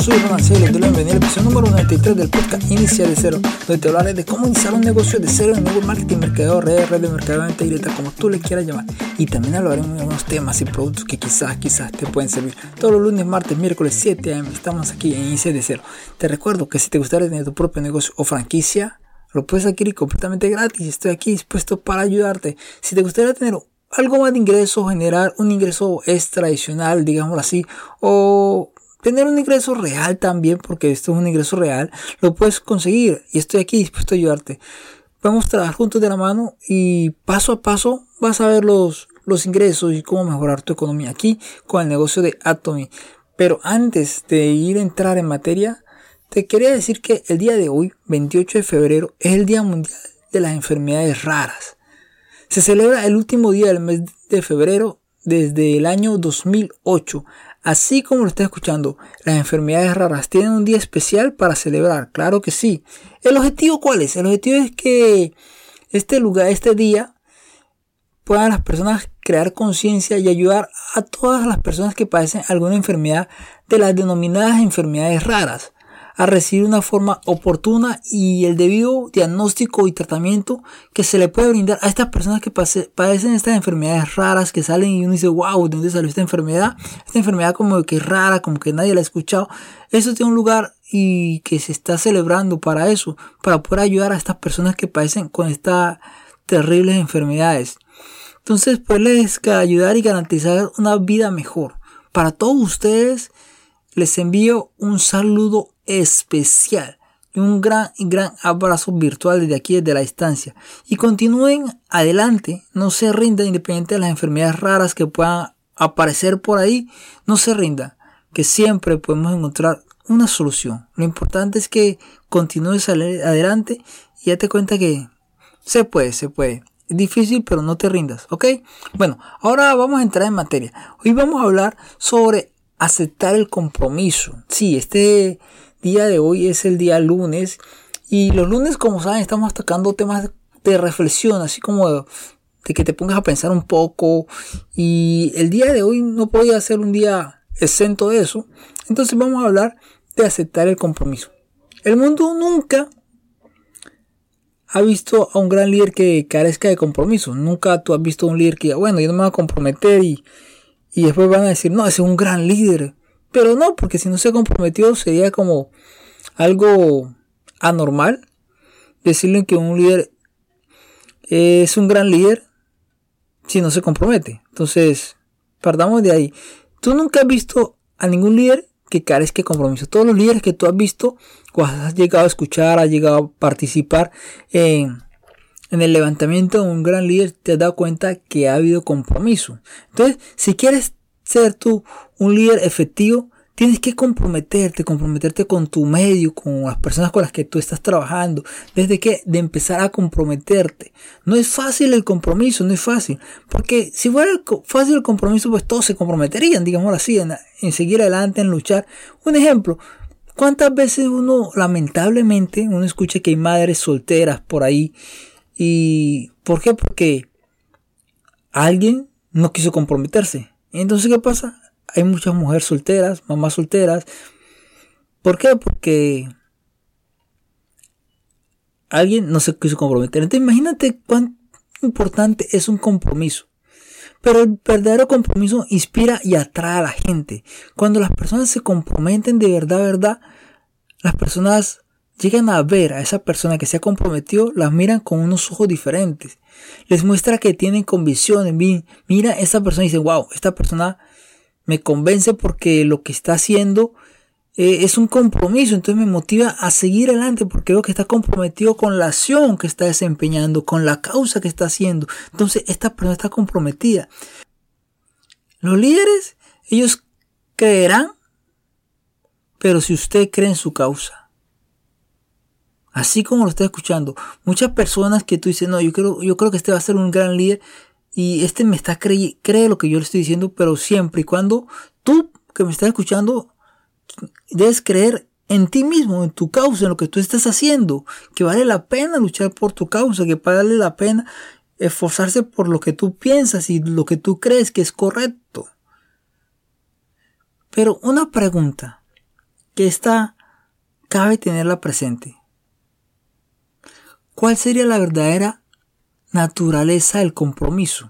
soy Ronald C. Les doy la bienvenida al episodio número 93 del podcast Inicia de Cero, donde te hablaré de cómo iniciar un negocio de cero en network marketing, mercadeo, red de mercadeo de venta directa, como tú le quieras llamar. Y también hablaremos de algunos temas y productos que quizás te pueden servir. Todos los lunes, martes, miércoles, 7 a.m. estamos aquí en Inicia de Cero. Te recuerdo que si te gustaría tener tu propio negocio o franquicia, lo puedes adquirir completamente gratis. Estoy aquí dispuesto para ayudarte. Si te gustaría tener algo más de ingreso, generar un ingreso extra adicional, digámoslo así, o tener un ingreso real también, porque esto es un ingreso real, lo puedes conseguir y estoy aquí dispuesto a ayudarte. Vamos a trabajar juntos de la mano y paso a paso vas a ver los ingresos y cómo mejorar tu economía aquí con el negocio de Atomy. Pero antes de entrar en materia, te quería decir que el día de hoy, 28 de febrero, es el Día Mundial de las Enfermedades Raras. Se celebra el último día del mes de febrero desde el año 2008. Así como lo está escuchando, las enfermedades raras tienen un día especial para celebrar. Claro que sí. ¿El objetivo cuál es? El objetivo es que este día, puedan las personas crear conciencia y ayudar a todas las personas que padecen alguna enfermedad de las denominadas enfermedades raras a recibir una forma oportuna y el debido diagnóstico y tratamiento que se le puede brindar a estas personas que padecen estas enfermedades raras, que salen y uno dice, wow, ¿de dónde salió esta enfermedad? Esta enfermedad como que es rara, como que nadie la ha escuchado. Eso tiene un lugar y que se está celebrando para eso, para poder ayudar a estas personas que padecen con estas terribles enfermedades. Entonces, poderles ayudar y garantizar una vida mejor. Para todos ustedes, les envío un saludo especial y un gran abrazo virtual desde aquí, desde la distancia. Y continúen adelante, no se rindan independiente de las enfermedades raras que puedan aparecer por ahí. No se rindan, que siempre podemos encontrar una solución. Lo importante es que continúes adelante y date cuenta que se puede. Es difícil, pero no te rindas, ¿ok? Bueno, ahora vamos a entrar en materia. Hoy vamos a hablar sobre aceptar el compromiso. Sí, este día de hoy es el día lunes y los lunes, como saben, estamos tocando temas de reflexión, así como de que te pongas a pensar un poco, y el día de hoy no podía ser un día exento de eso. Entonces vamos a hablar de aceptar el compromiso. El mundo nunca ha visto a un gran líder que carezca de compromiso. Nunca tú has visto a un líder que, bueno, yo no me voy a comprometer y después van a decir, no, ese es un gran líder. Pero no, porque si no se comprometió sería como algo anormal decirle que un líder es un gran líder si no se compromete. Entonces, partamos de ahí. Tú nunca has visto a ningún líder que carezca de compromiso. Todos los líderes que tú has visto, o has llegado a escuchar, has llegado a participar en el levantamiento de un gran líder, te has dado cuenta que ha habido compromiso. Entonces, si quieres ser tú un líder efectivo, tienes que comprometerte con tu medio, con las personas con las que tú estás trabajando. De empezar a comprometerte. No es fácil el compromiso, no es fácil. Porque si fuera fácil el compromiso, pues todos se comprometerían, digámoslo así, en seguir adelante, en luchar. Un ejemplo, ¿cuántas veces lamentablemente, uno escucha que hay madres solteras por ahí? ¿Y por qué? Porque alguien no quiso comprometerse. Entonces, ¿qué pasa? Hay muchas mujeres solteras, mamás solteras. ¿Por qué? Porque alguien no se quiso comprometer. Entonces, imagínate cuán importante es un compromiso. Pero el verdadero compromiso inspira y atrae a la gente. Cuando las personas se comprometen de verdad, las personas llegan a ver a esa persona que se ha comprometido, las miran con unos ojos diferentes. Les muestra que tienen convicciones. Mira a esa persona y dicen, wow, esta persona me convence porque lo que está haciendo es un compromiso. Entonces me motiva a seguir adelante porque veo que está comprometido con la acción que está desempeñando, con la causa que está haciendo. Entonces esta persona está comprometida. Los líderes, ellos creerán, pero si usted cree en su causa. Así como lo está escuchando, muchas personas que tú dices, no, yo creo que este va a ser un gran líder y este me está cree lo que yo le estoy diciendo, pero siempre y cuando tú que me estás escuchando debes creer en ti mismo, en tu causa, en lo que tú estás haciendo, que vale la pena luchar por tu causa, que vale la pena esforzarse por lo que tú piensas y lo que tú crees que es correcto. Pero una pregunta, que esta cabe tenerla presente. ¿Cuál sería la verdadera naturaleza del compromiso?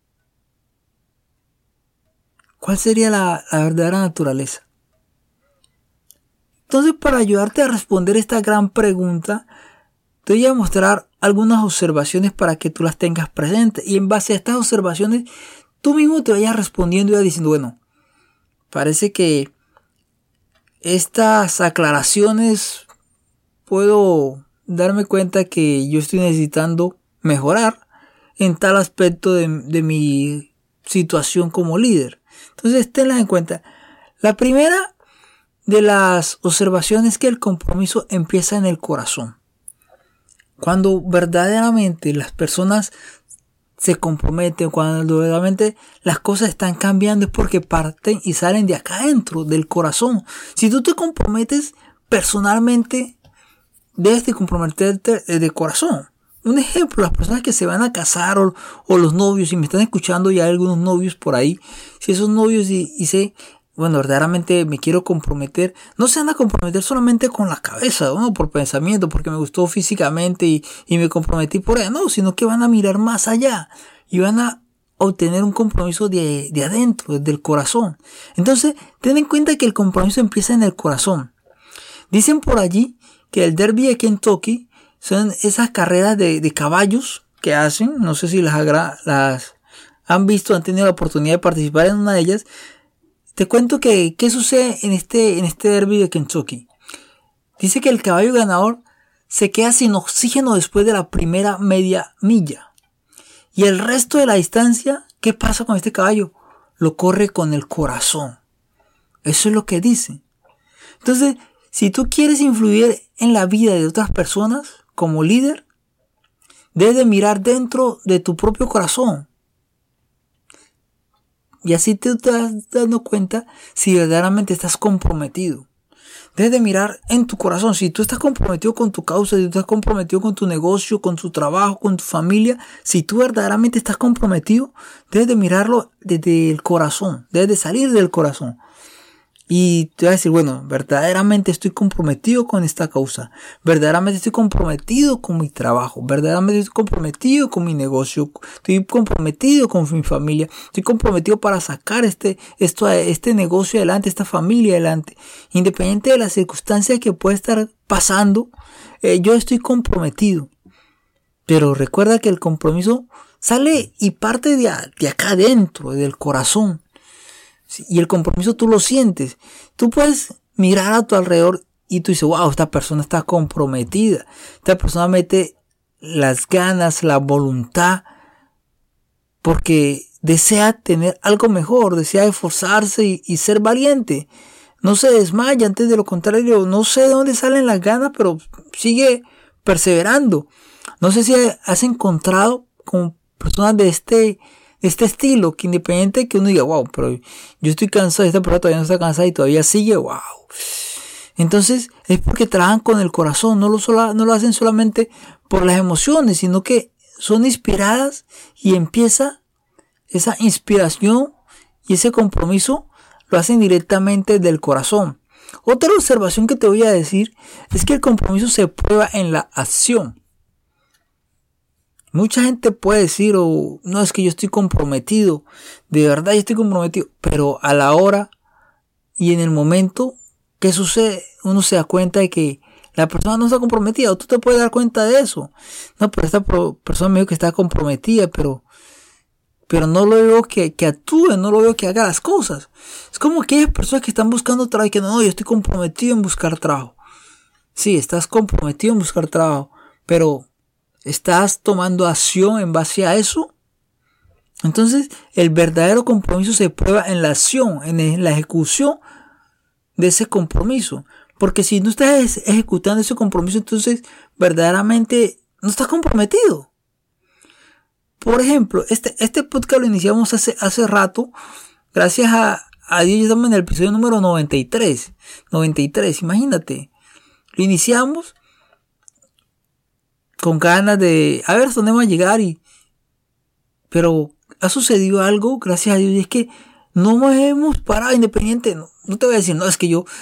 ¿Cuál sería la verdadera naturaleza? Entonces, para ayudarte a responder esta gran pregunta, te voy a mostrar algunas observaciones para que tú las tengas presentes. Y en base a estas observaciones, tú mismo te vayas respondiendo y vayas diciendo, bueno, parece que estas aclaraciones puedo darme cuenta que yo estoy necesitando mejorar en tal aspecto de mi situación como líder. Entonces, tenlas en cuenta. La primera de las observaciones es que el compromiso empieza en el corazón. Cuando verdaderamente las personas se comprometen, cuando verdaderamente las cosas están cambiando, es porque parten y salen de acá adentro, del corazón. Si tú te comprometes personalmente, debes de comprometerte de corazón. Un ejemplo, las personas que se van a casar o los novios, si me están escuchando ya hay algunos novios por ahí, si esos novios dicen, bueno, verdaderamente me quiero comprometer, no se van a comprometer solamente con la cabeza, ¿no? Por pensamiento, porque me gustó físicamente y me comprometí por ella, no, sino que van a mirar más allá y van a obtener un compromiso de adentro, desde el corazón. Entonces, ten en cuenta que el compromiso empieza en el corazón. Dicen por allí que el Derby de Kentucky son esas carreras de caballos que hacen, no sé si las han visto, han tenido la oportunidad de participar en una de ellas. Te cuento que qué sucede en este Derby de Kentucky. Dice que el caballo ganador se queda sin oxígeno después de la primera media milla. Y el resto de la distancia, ¿qué pasa con este caballo? Lo corre con el corazón. Eso es lo que dice. Entonces, si tú quieres influir en la vida de otras personas como líder, debes de mirar dentro de tu propio corazón. Y así te estás dando cuenta si verdaderamente estás comprometido. Debes de mirar en tu corazón. Si tú estás comprometido con tu causa, si tú estás comprometido con tu negocio, con tu trabajo, con tu familia, si tú verdaderamente estás comprometido, debes de mirarlo desde el corazón. Debes de salir del corazón. Y te vas a decir, bueno, verdaderamente estoy comprometido con esta causa. Verdaderamente estoy comprometido con mi trabajo. Verdaderamente estoy comprometido con mi negocio. Estoy comprometido con mi familia. Estoy comprometido para sacar este negocio adelante, esta familia adelante. Independiente de las circunstancias que pueda estar pasando, yo estoy comprometido. Pero recuerda que el compromiso sale y parte de acá adentro, del corazón. Y el compromiso tú lo sientes. Tú puedes mirar a tu alrededor y tú dices, wow, esta persona está comprometida. Esta persona mete las ganas, la voluntad, porque desea tener algo mejor, desea esforzarse y ser valiente. No se desmaya, antes de lo contrario, no sé de dónde salen las ganas, pero sigue perseverando. No sé si has encontrado con personas de este estilo, que independiente de que uno diga, wow, pero yo estoy cansado, esta persona todavía no está cansada y todavía sigue, wow. Entonces, es porque trabajan con el corazón, no lo hacen solamente por las emociones, sino que son inspiradas y empieza esa inspiración y ese compromiso, lo hacen directamente del corazón. Otra observación que te voy a decir es que el compromiso se prueba en la acción. Mucha gente puede decir, no, es que yo estoy comprometido, de verdad yo estoy comprometido, pero a la hora y en el momento, ¿qué sucede? Uno se da cuenta de que la persona no está comprometida, o tú te puedes dar cuenta de eso. No, pero esta persona me dijo que está comprometida, pero no lo veo que actúe, no lo veo que haga las cosas. Es como aquellas personas que están buscando trabajo y que no, yo estoy comprometido en buscar trabajo. Sí, estás comprometido en buscar trabajo, pero ¿estás tomando acción en base a eso? Entonces, el verdadero compromiso se prueba en la acción, en la ejecución de ese compromiso. Porque si no estás ejecutando ese compromiso, entonces verdaderamente no estás comprometido. Por ejemplo, este podcast lo iniciamos hace rato. Gracias a Dios, ya estamos en el episodio número 93. 93, imagínate. Lo iniciamos con ganas de a ver hasta dónde vamos a llegar, pero ha sucedido algo, gracias a Dios, y es que no nos hemos parado independiente. No te voy a decir, no, es que yo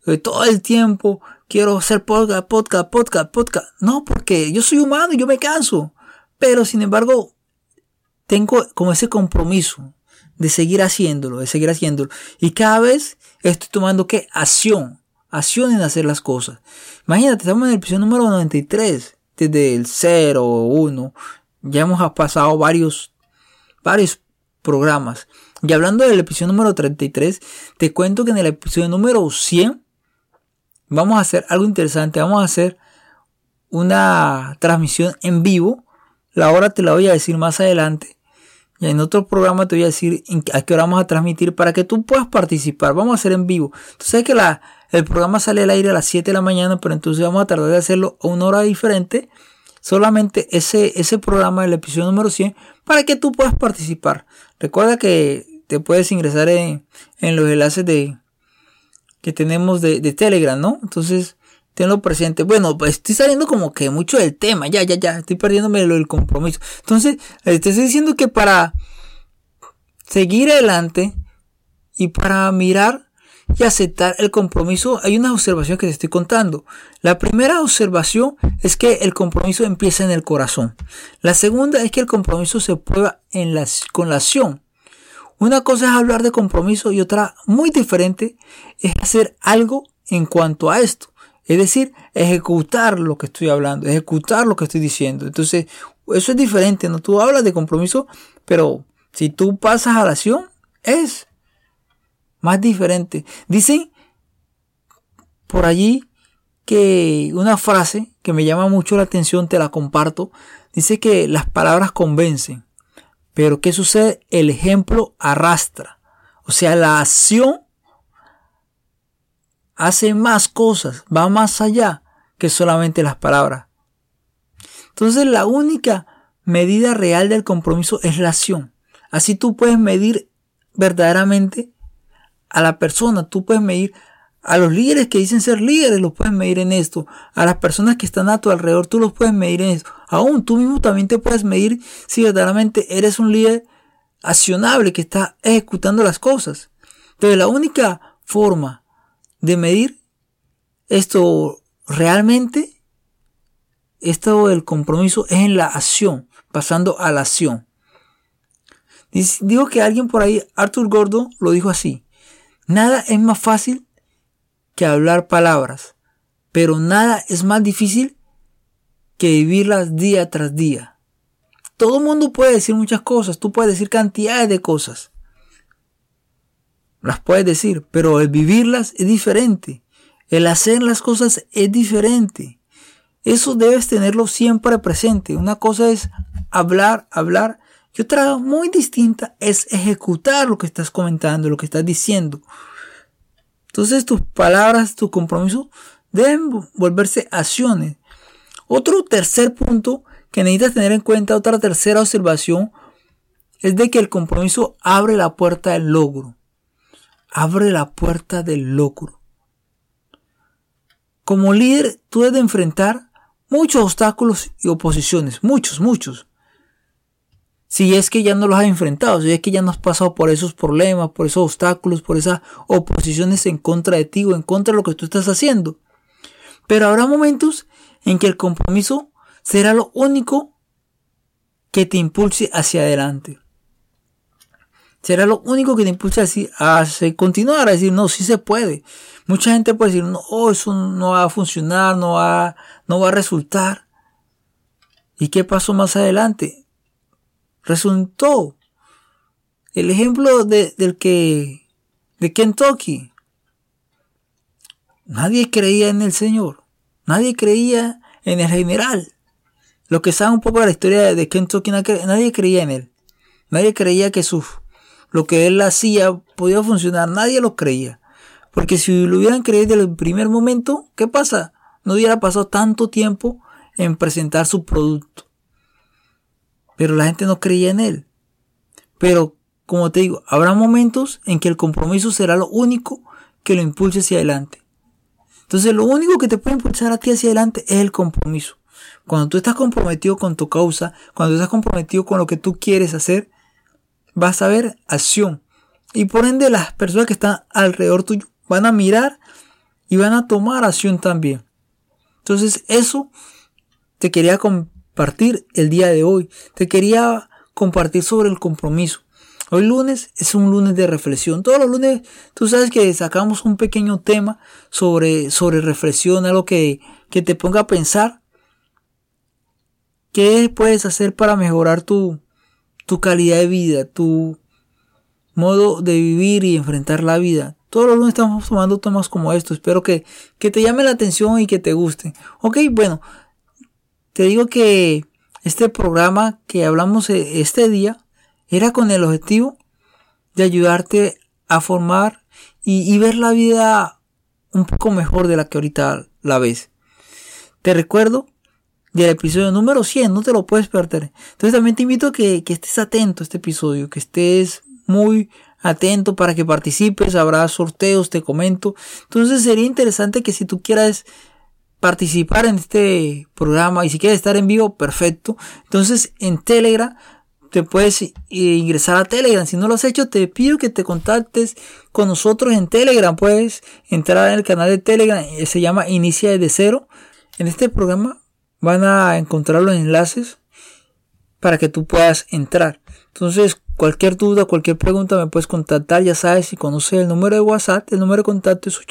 todo el tiempo quiero hacer podcast. No, porque yo soy humano y yo me canso. Pero sin embargo, tengo como ese compromiso de seguir haciéndolo. Y cada vez estoy tomando ¿qué? Acción en hacer las cosas. Imagínate, estamos en el episodio número 93, desde el 0 o 1. Ya hemos pasado varios programas. Y hablando del episodio número 33, te cuento que en el episodio número 100 vamos a hacer algo interesante. Vamos a hacer una transmisión en vivo. La hora te la voy a decir más adelante. Y en otro programa te voy a decir a qué hora vamos a transmitir para que tú puedas participar. Vamos a hacer en vivo. Tú sabes que el programa sale al aire a las 7 de la mañana, pero entonces vamos a tratar de hacerlo a una hora diferente. Solamente ese programa del episodio número 100 para que tú puedas participar. Recuerda que te puedes ingresar en los enlaces que tenemos de Telegram, ¿no? Entonces, tenlo presente. Bueno, pues estoy saliendo como que mucho del tema. Ya. Estoy perdiéndome el compromiso. Entonces, te estoy diciendo que para seguir adelante y para mirar y aceptar el compromiso, hay unas observaciones que te estoy contando. La primera observación es que el compromiso empieza en el corazón. La segunda es que el compromiso se prueba con la acción. Una cosa es hablar de compromiso y otra muy diferente es hacer algo en cuanto a esto. Es decir, ejecutar lo que estoy hablando, ejecutar lo que estoy diciendo. Entonces, eso es diferente, ¿no? Tú hablas de compromiso, pero si tú pasas a la acción, es más diferente. Dicen por allí que una frase que me llama mucho la atención, te la comparto. Dice que las palabras convencen, pero ¿qué sucede? El ejemplo arrastra. O sea, la acción hace más cosas, va más allá que solamente las palabras. Entonces, la única medida real del compromiso es la acción. Así tú puedes medir verdaderamente a la persona, tú puedes medir a los líderes que dicen ser líderes, los puedes medir en esto. A las personas que están a tu alrededor, tú los puedes medir en esto. Aún tú mismo también te puedes medir si verdaderamente eres un líder accionable que está ejecutando las cosas. Entonces, la única forma de medir esto realmente, esto del compromiso, es en la acción, pasando a la acción. Digo que alguien por ahí, Arthur Gordon, lo dijo así: nada es más fácil que hablar palabras, pero nada es más difícil que vivirlas día tras día. Todo el mundo puede decir muchas cosas, tú puedes decir cantidades de cosas, las puedes decir, pero el vivirlas es diferente, el hacer las cosas es diferente. Eso debes tenerlo siempre presente. Una cosa es hablar, y otra muy distinta es ejecutar lo que estás comentando, lo que estás diciendo. Entonces tus palabras, tu compromiso deben volverse acciones. Otro tercer punto que necesitas tener en cuenta, otra tercera observación, es de que el compromiso abre la puerta del logro. Abre la puerta del logro. Como líder, tú debes de enfrentar muchos obstáculos y oposiciones. Muchos. Si es que ya no los has enfrentado, si es que ya no has pasado por esos problemas, por esos obstáculos, por esas oposiciones en contra de ti o en contra de lo que tú estás haciendo. Pero habrá momentos en que el compromiso será lo único que te impulse hacia adelante. Será lo único que te impulse a continuar, a decir, no, sí se puede. Mucha gente puede decir, no, eso no va a funcionar, no va a resultar. ¿Y qué pasó más adelante? Resultó. El ejemplo de Kentucky. Nadie creía en el Señor. Nadie creía en el general. Lo que sabe un poco de la historia de Kentucky, nadie creía en él. Nadie creía que lo que él hacía podía funcionar. Nadie lo creía. Porque si lo hubieran creído desde el primer momento, ¿qué pasa? No hubiera pasado tanto tiempo en presentar su producto. Pero la gente no creía en él. Pero, como te digo, habrá momentos en que el compromiso será lo único que lo impulse hacia adelante. Entonces, lo único que te puede impulsar a ti hacia adelante es el compromiso. Cuando tú estás comprometido con tu causa, cuando tú estás comprometido con lo que tú quieres hacer, vas a ver acción. Y por ende, las personas que están alrededor tuyo van a mirar y van a tomar acción también. Entonces eso te quería compartir el día de hoy. Te quería compartir sobre el compromiso. Hoy lunes es un lunes de reflexión. Todos los lunes tú sabes que sacamos un pequeño tema sobre reflexión, algo que te ponga a pensar. ¿Qué puedes hacer para mejorar tu calidad de vida, tu modo de vivir y enfrentar la vida? Todos los lunes estamos tomando temas como estos. Espero que te llame la atención y que te guste. Ok, bueno, te digo que este programa que hablamos este día era con el objetivo de ayudarte a formar y ver la vida un poco mejor de la que ahorita la ves. Te recuerdo del episodio número 100, no te lo puedes perder. Entonces también te invito a que estés atento a este episodio, que estés muy atento para que participes. Habrá sorteos, te comento. Entonces sería interesante que si tú quieras participar en este programa y si quieres estar en vivo, perfecto. Entonces en Telegram te puedes ingresar a Telegram. Si no lo has hecho, te pido que te contactes con nosotros en Telegram. Puedes entrar en el canal de Telegram, se llama Inicia desde cero. En este programa van a encontrar los enlaces para que tú puedas entrar. Entonces, cualquier duda, cualquier pregunta me puedes contactar. Ya sabes, si conoces el número de WhatsApp, el número de contacto es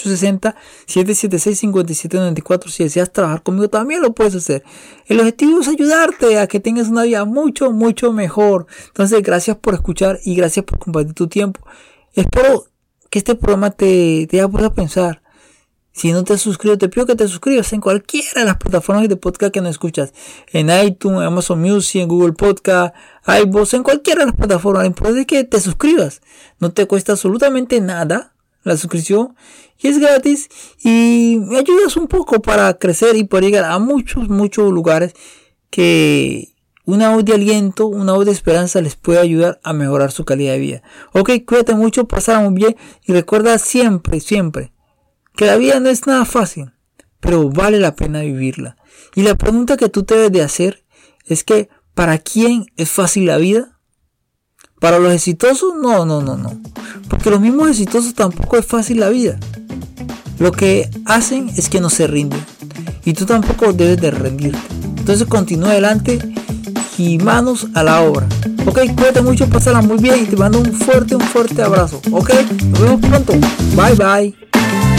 860-776-5794. Si deseas trabajar conmigo, también lo puedes hacer. El objetivo es ayudarte a que tengas una vida mucho, mucho mejor. Entonces, gracias por escuchar y gracias por compartir tu tiempo. Espero que este programa te haya puesto a pensar. Si no te has suscrito, te pido que te suscribas en cualquiera de las plataformas de podcast que nos escuchas. En iTunes, en Amazon Music, en Google Podcast, iVoox, en cualquiera de las plataformas. Lo importante es que te suscribas. No te cuesta absolutamente nada la suscripción. Y es gratis. Y me ayudas un poco para crecer y poder llegar a muchos, muchos lugares que una voz de aliento, una voz de esperanza les puede ayudar a mejorar su calidad de vida. Ok, cuídate mucho, pasará muy bien. Y recuerda siempre, siempre, que la vida no es nada fácil, pero vale la pena vivirla. Y la pregunta que tú debes de hacer es que ¿para quién es fácil la vida? ¿Para los exitosos? No. Porque los mismos exitosos tampoco es fácil la vida. Lo que hacen es que no se rinden. Y tú tampoco debes de rendirte. Entonces continúa adelante y manos a la obra. Ok, cuídate mucho, pásala muy bien y te mando un fuerte abrazo. Ok, nos vemos pronto. Bye.